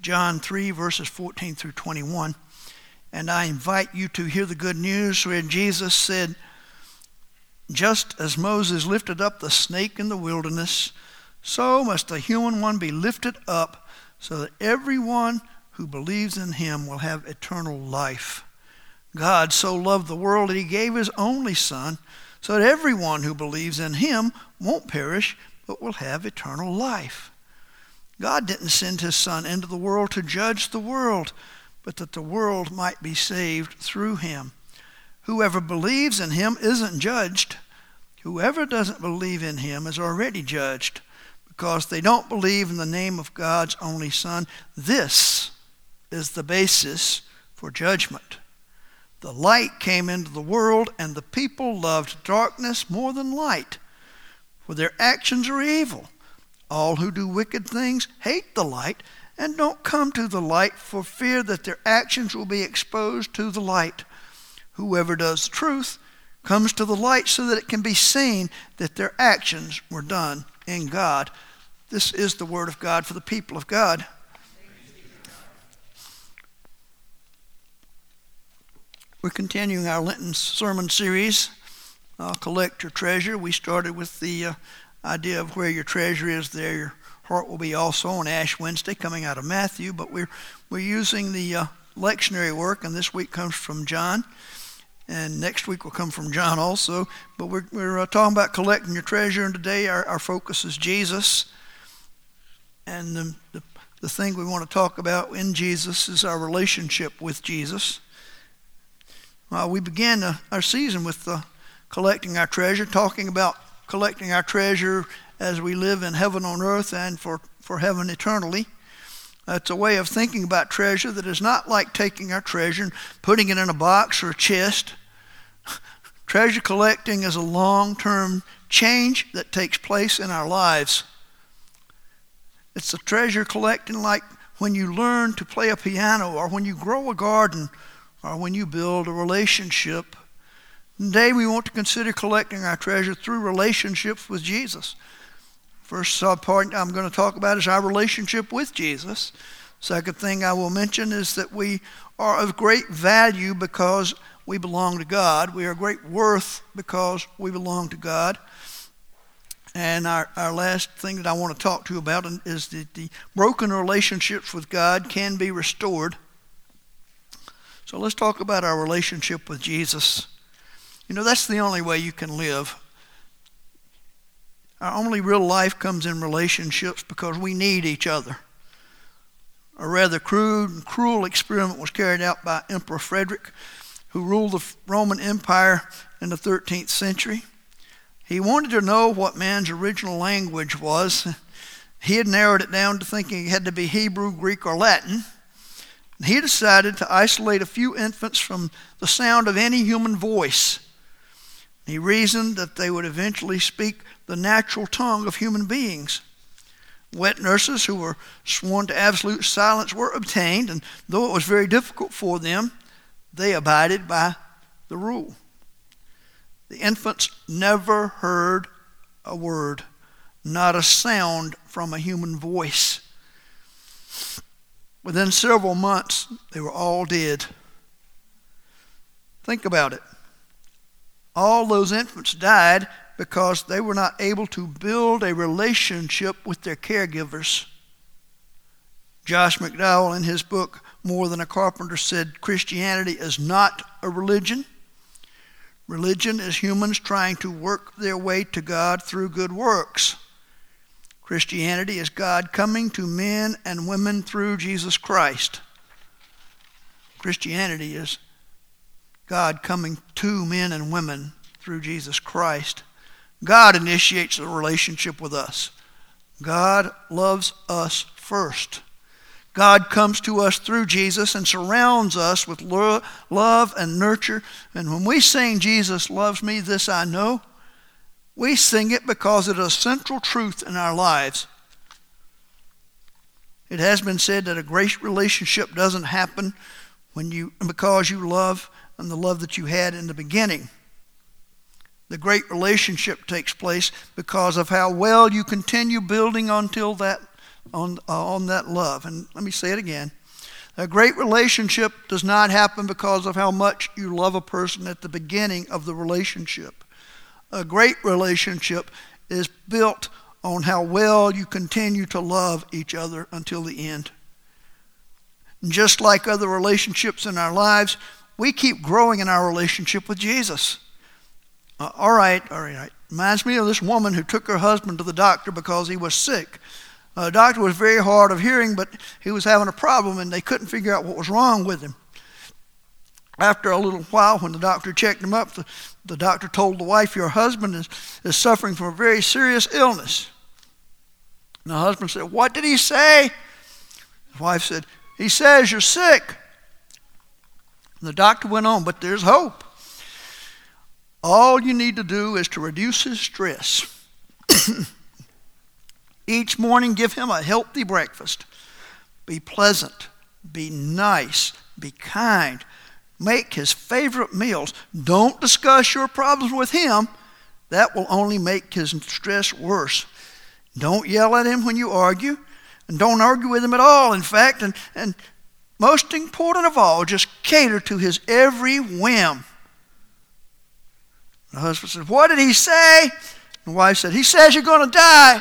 John 3, verses 14 through 21. And I invite you to hear the good news where Jesus said, "Just as Moses lifted up the snake in the wilderness, so must the human one be lifted up, so that everyone who believes in him will have eternal life. God so loved the world that he gave his only Son, so that everyone who believes in him won't perish, but will have eternal life." God didn't send his Son into the world to judge the world, but that the world might be saved through him. Whoever believes in him isn't judged. Whoever doesn't believe in him is already judged, because they don't believe in the name of God's only Son. This is the basis for judgment. The light came into the world, and the people loved darkness more than light, for their actions are evil. All who do wicked things hate the light and don't come to the light for fear that their actions will be exposed to the light. Whoever does the truth comes to the light so that it can be seen that their actions were done in God. This is the word of God for the people of God. We're continuing our Lenten sermon series, Collect Your Treasure. We started with the idea of where your treasure is, there your heart will be also on Ash Wednesday, coming out of Matthew. But we're using the lectionary work, and this week comes from John, and next week will come from John also. But we're talking about collecting your treasure, and today our focus is Jesus. And the thing we want to talk about in Jesus is our relationship with Jesus. We began our season with collecting our treasure, talking about collecting our treasure as we live in heaven on earth and for heaven eternally. It's a way of thinking about treasure that is not like taking our treasure and putting it in a box or a chest. Treasure collecting is a long-term change that takes place in our lives. It's a treasure collecting like when you learn to play a piano, or when you grow a garden, or when you build a relationship. Today we want to consider collecting our treasure through relationships with Jesus. First part I'm going to talk about is our relationship with Jesus. Second thing I will mention is that we are of great value because we belong to God. We are of great worth because we belong to God. And our last thing that I want to talk to you about is that the broken relationships with God can be restored. So let's talk about our relationship with Jesus. You know, that's the only way you can live. Our only real life comes in relationships because we need each other. A rather crude and cruel experiment was carried out by Emperor Frederick, who ruled the Roman Empire in the 13th century. He wanted to know what man's original language was. He had narrowed it down to thinking it had to be Hebrew, Greek, or Latin. He decided to isolate a few infants from the sound of any human voice. He reasoned that they would eventually speak the natural tongue of human beings. Wet nurses who were sworn to absolute silence were obtained, and though it was very difficult for them, they abided by the rule. The infants never heard a word, not a sound from a human voice. Within several months, they were all dead. Think about it. All those infants died because they were not able to build a relationship with their caregivers. Josh McDowell, in his book, More Than a Carpenter, said Christianity is not a religion. Religion is humans trying to work their way to God through good works. Christianity is God coming to men and women through Jesus Christ. Christianity is God coming to men and women through Jesus Christ. God initiates a relationship with us. God loves us first. God comes to us through Jesus and surrounds us with love and nurture. And when we sing, "Jesus loves me, this I know," we sing it because it is a central truth in our lives. It has been said that a great relationship doesn't happen because you love and the love that you had in the beginning. The great relationship takes place because of how well you continue building until that on that love. And let me say it again. A great relationship does not happen because of how much you love a person at the beginning of the relationship. A great relationship is built on how well you continue to love each other until the end. And just like other relationships in our lives, we keep growing in our relationship with Jesus. All right. Reminds me of this woman who took her husband to the doctor because he was sick. The doctor was very hard of hearing, but he was having a problem, and they couldn't figure out what was wrong with him. After a little while, when the doctor checked him up, the doctor told the wife, "Your husband is suffering from a very serious illness." And the husband said, "What did he say?" His wife said, "He says you're sick." And the doctor went on, "But there's hope. All you need to do is to reduce his stress. Each morning, give him a healthy breakfast. Be pleasant, be nice, be kind. Make his favorite meals. Don't discuss your problems with him. That will only make his stress worse. Don't yell at him when you argue, and don't argue with him at all, in fact. And most important of all, just cater to his every whim." The husband said, "What did he say?" The wife said, "He says you're going to die."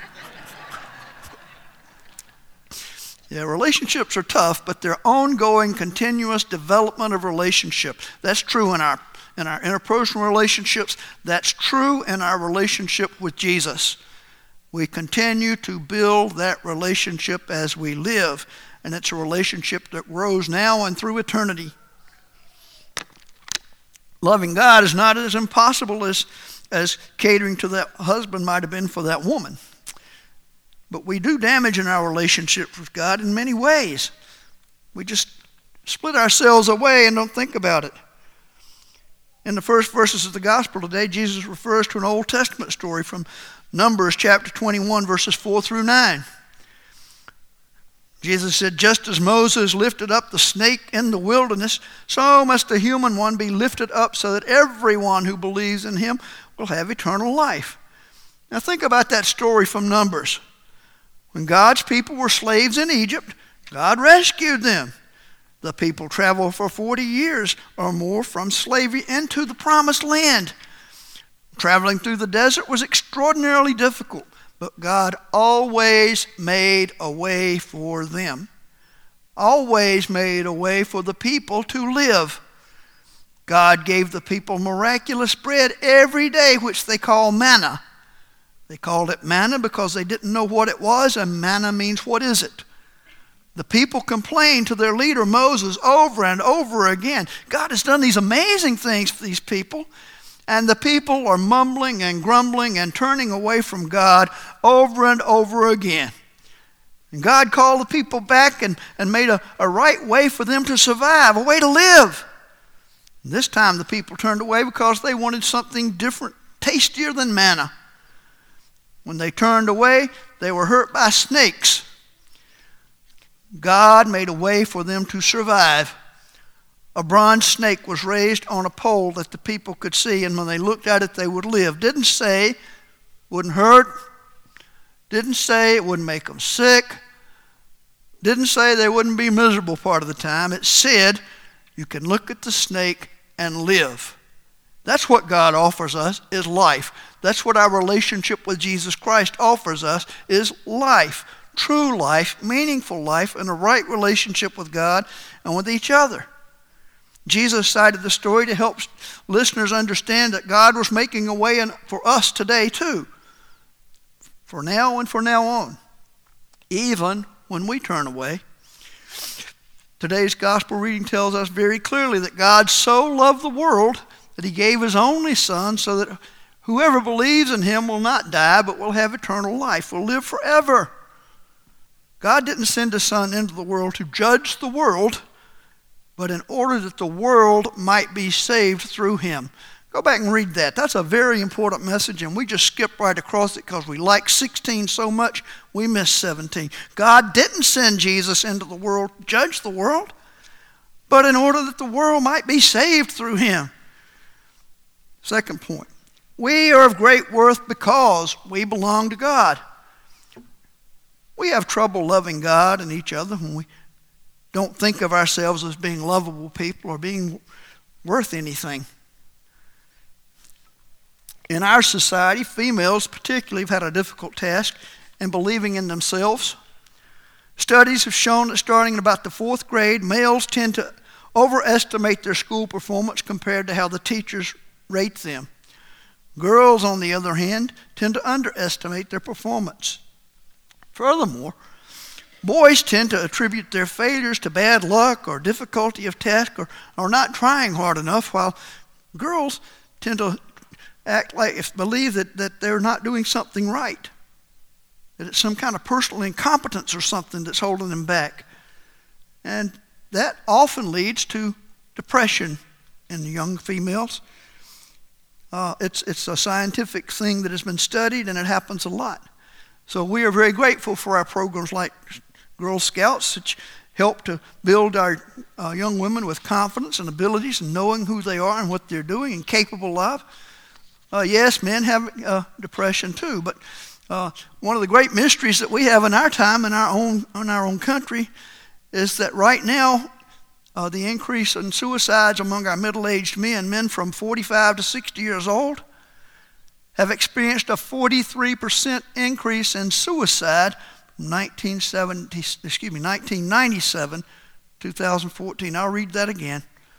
Yeah, relationships are tough, but they're ongoing, continuous development of relationship. That's true in our interpersonal relationships. That's true in our relationship with Jesus. We continue to build that relationship as we live, and it's a relationship that grows now and through eternity. Loving God is not as impossible as catering to that husband might have been for that woman. But we do damage in our relationship with God in many ways. We just split ourselves away and don't think about it. In the first verses of the gospel today, Jesus refers to an Old Testament story from Numbers chapter 21, verses 4 through 9. Jesus said, "Just as Moses lifted up the snake in the wilderness, so must the human one be lifted up so that everyone who believes in him will have eternal life." Now think about that story from Numbers. When God's people were slaves in Egypt, God rescued them. The people traveled for 40 years or more from slavery into the promised land. Traveling through the desert was extraordinarily difficult, but God always made a way for them. Always made a way for the people to live. God gave the people miraculous bread every day, which they call manna. They called it manna because they didn't know what it was, and manna means, what is it? The people complained to their leader Moses over and over again. God has done these amazing things for these people, and the people are mumbling and grumbling and turning away from God over and over again. And God called the people back and made a right way for them to survive, a way to live. And this time the people turned away because they wanted something different, tastier than manna. When they turned away, they were hurt by snakes. God made a way for them to survive. A bronze snake was raised on a pole that the people could see, and when they looked at it, they would live. Didn't say wouldn't hurt. Didn't say it wouldn't make them sick. Didn't say they wouldn't be miserable part of the time. It said you can look at the snake and live. That's what God offers us, is life. That's what our relationship with Jesus Christ offers us, is life. True life, meaningful life, and a right relationship with God and with each other. Jesus cited the story to help listeners understand that God was making a way for us today too. For now and for now on. Even when we turn away. Today's gospel reading tells us very clearly that God so loved the world that he gave his only Son so that whoever believes in him will not die but will have eternal life, will live forever. God didn't send his Son into the world to judge the world, but in order that the world might be saved through him. Go back and read that. That's a very important message, and we just skip right across it because we like 16 so much, we miss 17. God didn't send Jesus into the world to judge the world, but in order that the world might be saved through him. Second point, we are of great worth because we belong to God. We have trouble loving God and each other when we don't think of ourselves as being lovable people or being worth anything. In our society, females particularly have had a difficult task in believing in themselves. Studies have shown that starting in about the 4th grade, males tend to overestimate their school performance compared to how the teachers rate them. Girls, on the other hand, tend to underestimate their performance. Furthermore, boys tend to attribute their failures to bad luck or difficulty of task or not trying hard enough, while girls tend to believe that they're not doing something right, that it's some kind of personal incompetence or something that's holding them back. And that often leads to depression in young females. It's a scientific thing that has been studied, and it happens a lot. So we are very grateful for our programs like Girl Scouts, which help to build our young women with confidence and abilities and knowing who they are and what they're doing and capable of. Yes, men have depression too, but one of the great mysteries that we have in our time in our own country is that right now the increase in suicides among our middle-aged men from 45 to 60 years old, have experienced a 43% increase in suicide from 1997 to 2014. I'll read that again.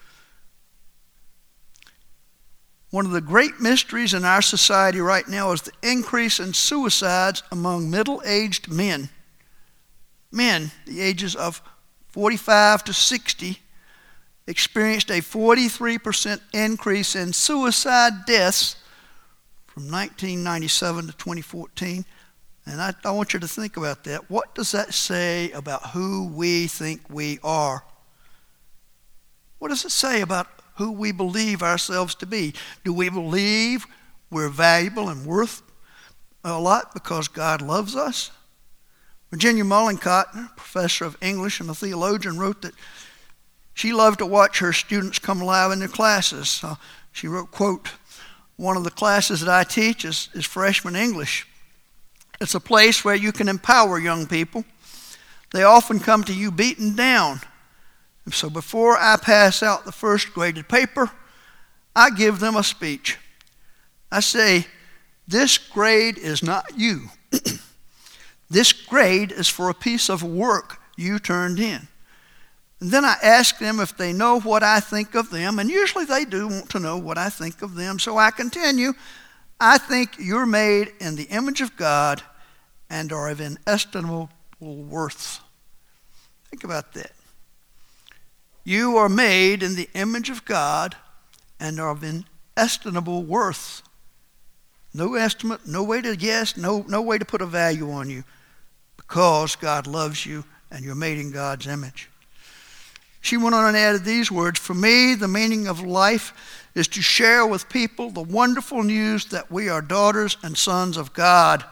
One of the great mysteries in our society right now is the increase in suicides among middle-aged men. Men, the ages of 45 to 60, experienced a 43% increase in suicide deaths from 1997 to 2014. And I want you to think about that. What does that say about who we think we are? What does it say about who we believe ourselves to be? Do we believe we're valuable and worth a lot because God loves us? Virginia Mollenkott, professor of English and a theologian, wrote that she loved to watch her students come alive in their classes. She wrote, quote, "One of the classes that I teach is freshman English. It's a place where you can empower young people. They often come to you beaten down. And so before I pass out the first graded paper, I give them a speech. I say, this grade is not you. This grade is for a piece of work you turned in. And then I ask them if they know what I think of them, and usually they do want to know what I think of them. So I continue, I think you're made in the image of God and are of inestimable worth." Think about that. You are made in the image of God and are of inestimable worth. No estimate, no way to guess, no way to put a value on you, because God loves you and you're made in God's image. She went on and added these words, "For me, the meaning of life is to share with people the wonderful news that we are daughters and sons of God."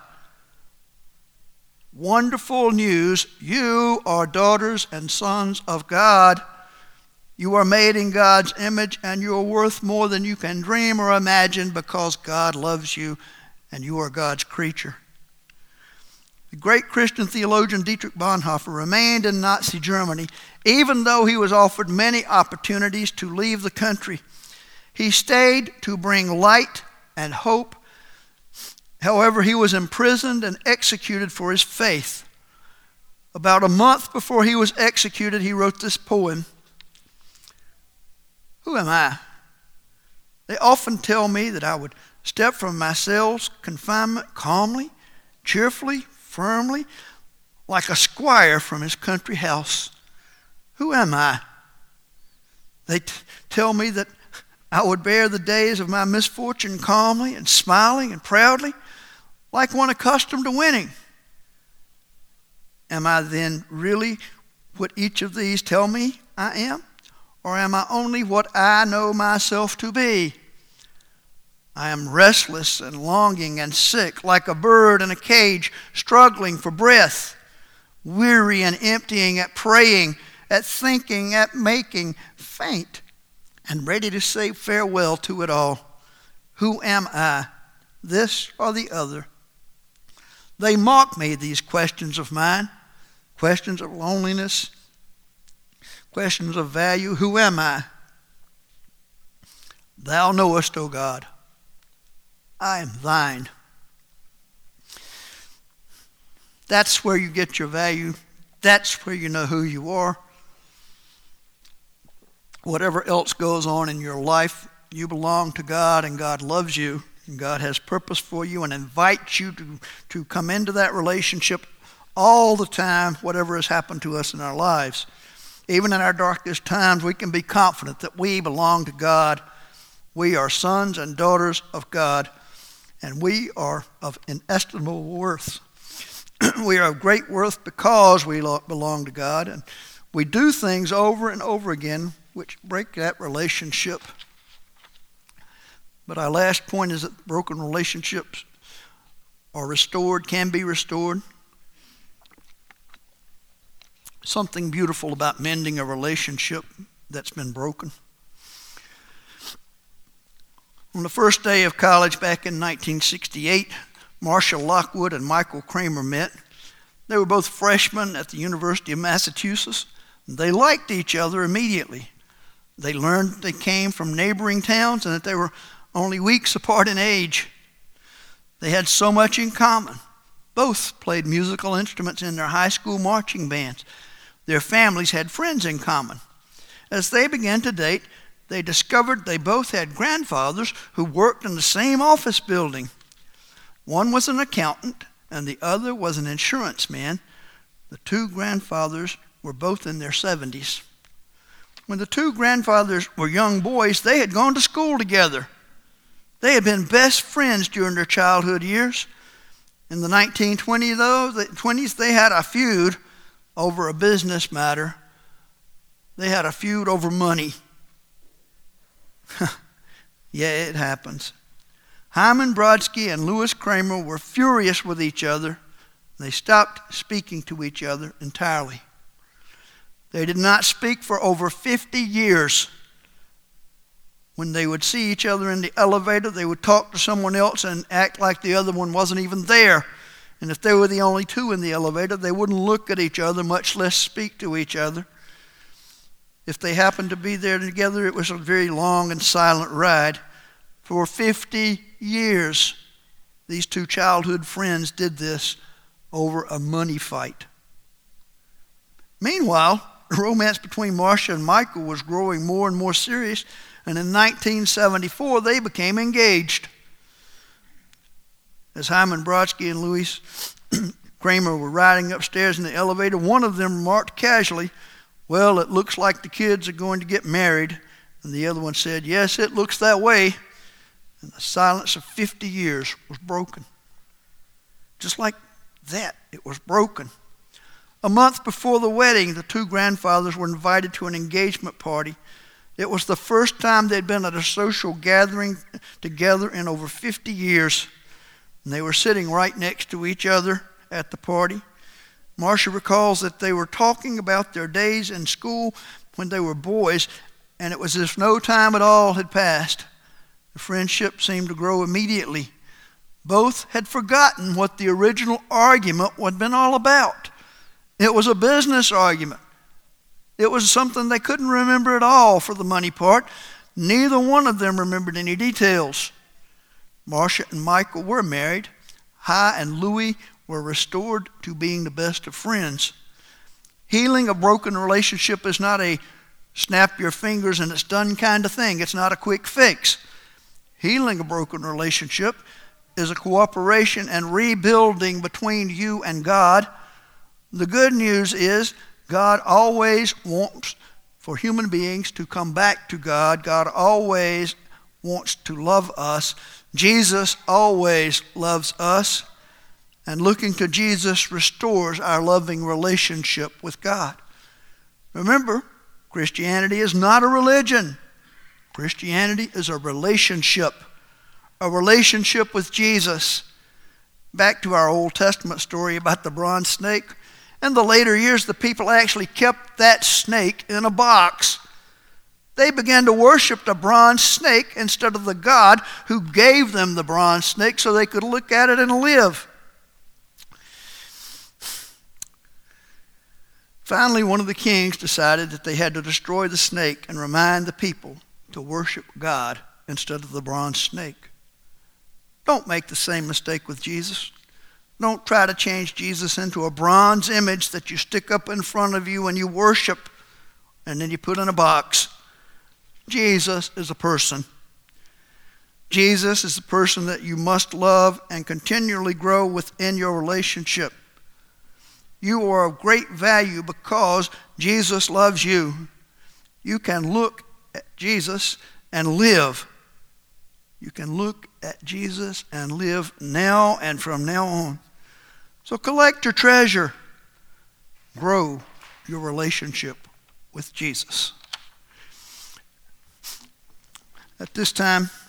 Wonderful news, you are daughters and sons of God. You are made in God's image, and you are worth more than you can dream or imagine, because God loves you and you are God's creature. The great Christian theologian Dietrich Bonhoeffer remained in Nazi Germany, even though he was offered many opportunities to leave the country. He stayed to bring light and hope. However, he was imprisoned and executed for his faith. About a month before he was executed, he wrote this poem. Who am I? They often tell me that I would step from my cell's confinement calmly, cheerfully, firmly, like a squire from his country house. Who am I? They tell me that I would bear the days of my misfortune calmly and smiling and proudly, like one accustomed to winning. Am I then really what each of these tell me I am? Or am I only what I know myself to be? I am restless and longing and sick, like a bird in a cage, struggling for breath, weary and emptying at praying, at thinking, at making, faint, and ready to say farewell to it all. Who am I, this or the other? They mock me, these questions of mine, questions of loneliness, questions of value. Who am I? Thou knowest, O God, I am thine. That's where you get your value. That's where you know who you are. Whatever else goes on in your life, you belong to God, and God loves you, and God has purpose for you and invites you to come into that relationship all the time, whatever has happened to us in our lives. Even in our darkest times, we can be confident that we belong to God. We are sons and daughters of God, and we are of inestimable worth. We are of great worth because we belong to God, and we do things over and over again which break that relationship. But our last point is that broken relationships are restored, can be restored. Something beautiful about mending a relationship that's been broken. On the first day of college back in 1968, Marcia Lockwood and Michael Kramer met. They were both freshmen at the University of Massachusetts. They liked each other immediately. They learned they came from neighboring towns and that they were only weeks apart in age. They had so much in common. Both played musical instruments in their high school marching bands. Their families had friends in common. As they began to date, they discovered they both had grandfathers who worked in the same office building. One was an accountant and the other was an insurance man. The two grandfathers were both in their 70s. When the two grandfathers were young boys, they had gone to school together. They had been best friends during their childhood years. In the 1920s, they had a feud over a business matter. They had a feud over money. Yeah, it happens. Hyman Brodsky and Louis Kramer were furious with each other. They stopped speaking to each other entirely. They did not speak for over 50 years. When they would see each other in the elevator, they would talk to someone else and act like the other one wasn't even there. And if they were the only two in the elevator, they wouldn't look at each other, much less speak to each other. If they happened to be there together, it was a very long and silent ride. For 50 years, these two childhood friends did this over a money fight. Meanwhile, the romance between Marcia and Michael was growing more and more serious, and in 1974, they became engaged. As Hyman Brodsky and Louis Kramer were riding upstairs in the elevator, one of them remarked casually, "Well, it looks like the kids are going to get married." And the other one said, "Yes, it looks that way." And the silence of 50 years was broken. Just like that, it was broken. A month before the wedding, the two grandfathers were invited to an engagement party. It was the first time they'd been at a social gathering together in over 50 years. And they were sitting right next to each other at the party. Marcia recalls that they were talking about their days in school when they were boys, and it was as if no time at all had passed. The friendship seemed to grow immediately. Both had forgotten what the original argument had been all about. It was a business argument. It was something they couldn't remember at all for the money part. Neither one of them remembered any details. Marcia and Michael were married. Hy and Louis were restored to being the best of friends. Healing a broken relationship is not a snap your fingers and it's done kind of thing. It's not a quick fix. Healing a broken relationship is a cooperation and rebuilding between you and God. The good news is God always wants for human beings to come back to God. God always wants to love us. Jesus always loves us. And looking to Jesus restores our loving relationship with God. Remember, Christianity is not a religion. Christianity is a relationship with Jesus. Back to our Old Testament story about the bronze snake. In the later years, the people actually kept that snake in a box. They began to worship the bronze snake instead of the God who gave them the bronze snake so they could look at it and live. Finally, one of the kings decided that they had to destroy the snake and remind the people to worship God instead of the bronze snake. Don't make the same mistake with Jesus. Don't try to change Jesus into a bronze image that you stick up in front of you and you worship and then you put in a box. Jesus is a person. Jesus is the person that you must love and continually grow within your relationship. You are of great value because Jesus loves you. You can look at Jesus and live. You can look at Jesus and live now and from now on. So collect your treasure. Grow your relationship with Jesus. At this time,